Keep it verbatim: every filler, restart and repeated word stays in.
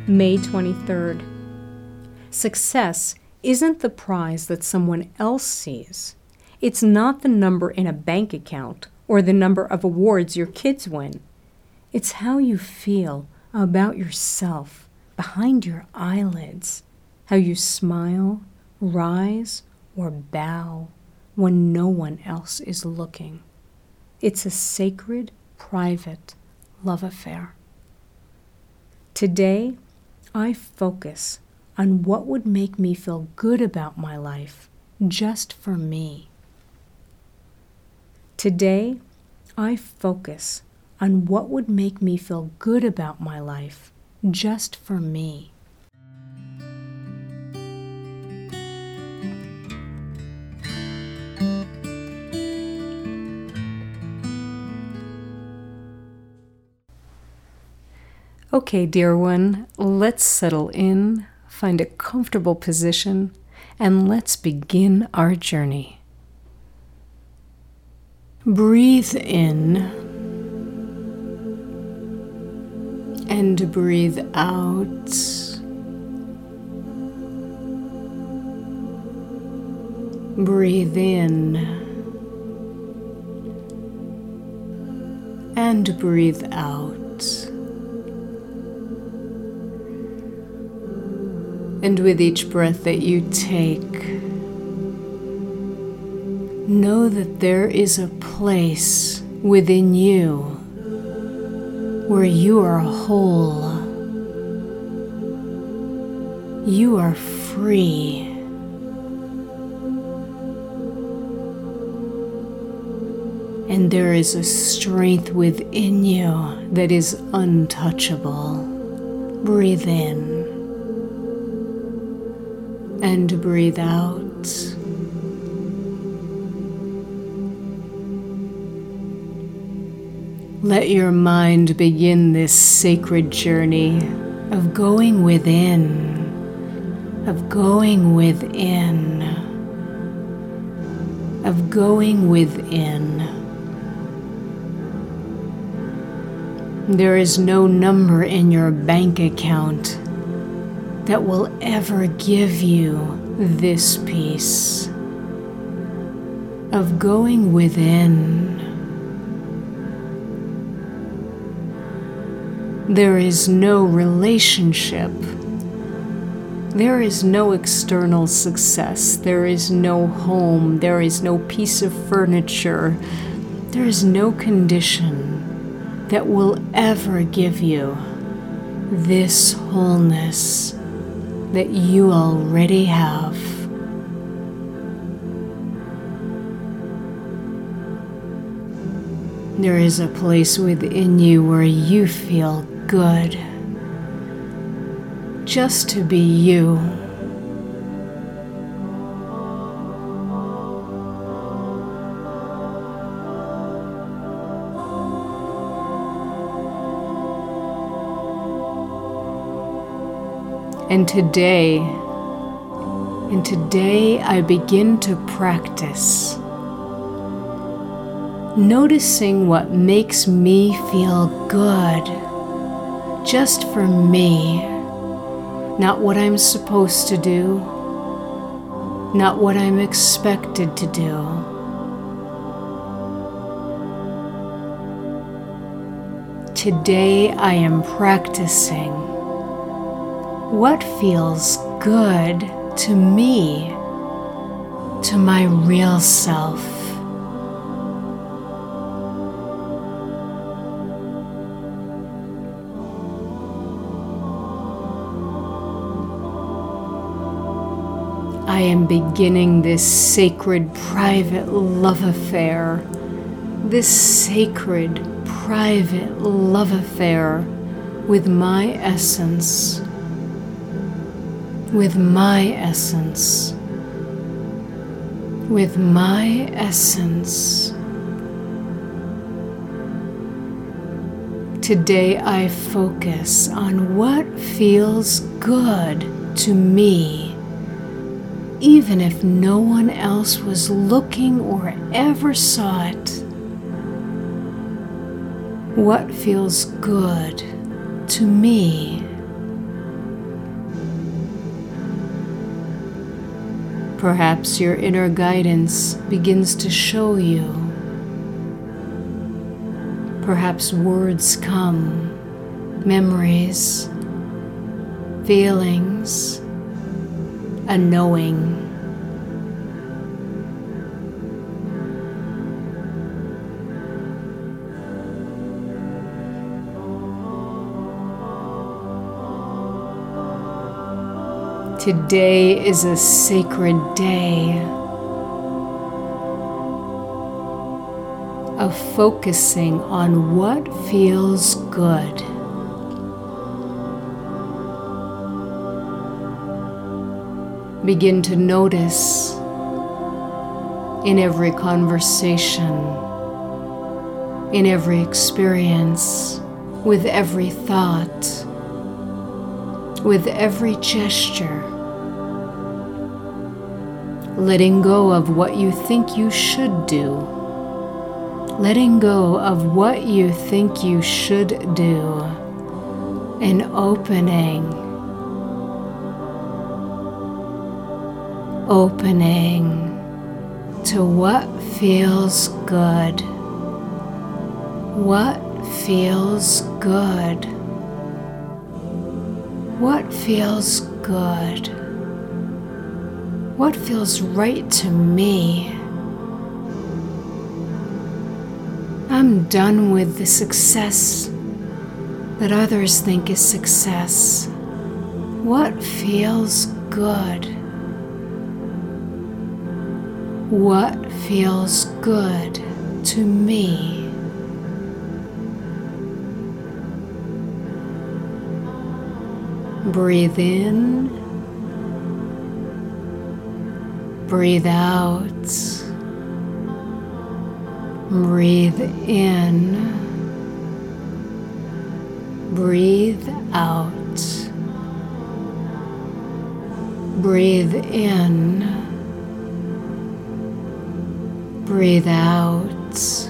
May twenty-third. Success isn't the prize that someone else sees. It's not the number in a bank account or the number of awards your kids win. It's how you feel about yourself behind your eyelids, how you smile, rise, or bow when no one else is looking. It's a sacred, private love affair. Today, I focus on what would make me feel good about my life just for me. Today, I focus on what would make me feel good about my life just for me. Okay, dear one, let's settle in, find a comfortable position, and let's begin our journey. Breathe in and breathe out. Breathe in and breathe out. And with each breath that you take, know that there is a place within you where you are whole, you are free, and there is a strength within you that is untouchable. Breathe in and breathe out. Let your mind begin this sacred journey of going within, of going within, of going within. There is no number in your bank account that will ever give you this peace of going within. There is no relationship. There is no external success. There is no home. There is no piece of furniture. There is no condition that will ever give you this wholeness that you already have. There is a place within you where you feel good just to be you. And today, and today I begin to practice noticing what makes me feel good, just for me, not what I'm supposed to do, not what I'm expected to do. Today I am practicing what feels good to me, to my real self. I am beginning this sacred private love affair, this sacred private love affair with my essence. With my essence, with my essence. Today I focus on what feels good to me, even if no one else was looking or ever saw it. What feels good to me? Perhaps your inner guidance begins to show you. Perhaps words come, memories, feelings, a knowing. Today is a sacred day of focusing on what feels good. Begin to notice in every conversation, in every experience, with every thought, with every gesture, letting go of what you think you should do, letting go of what you think you should do, and opening, opening to what feels good, what feels good. What feels good? What feels right to me? I'm done with the success that others think is success. What feels good? What feels good to me? Breathe in, breathe out, breathe in, breathe out, breathe in, breathe out.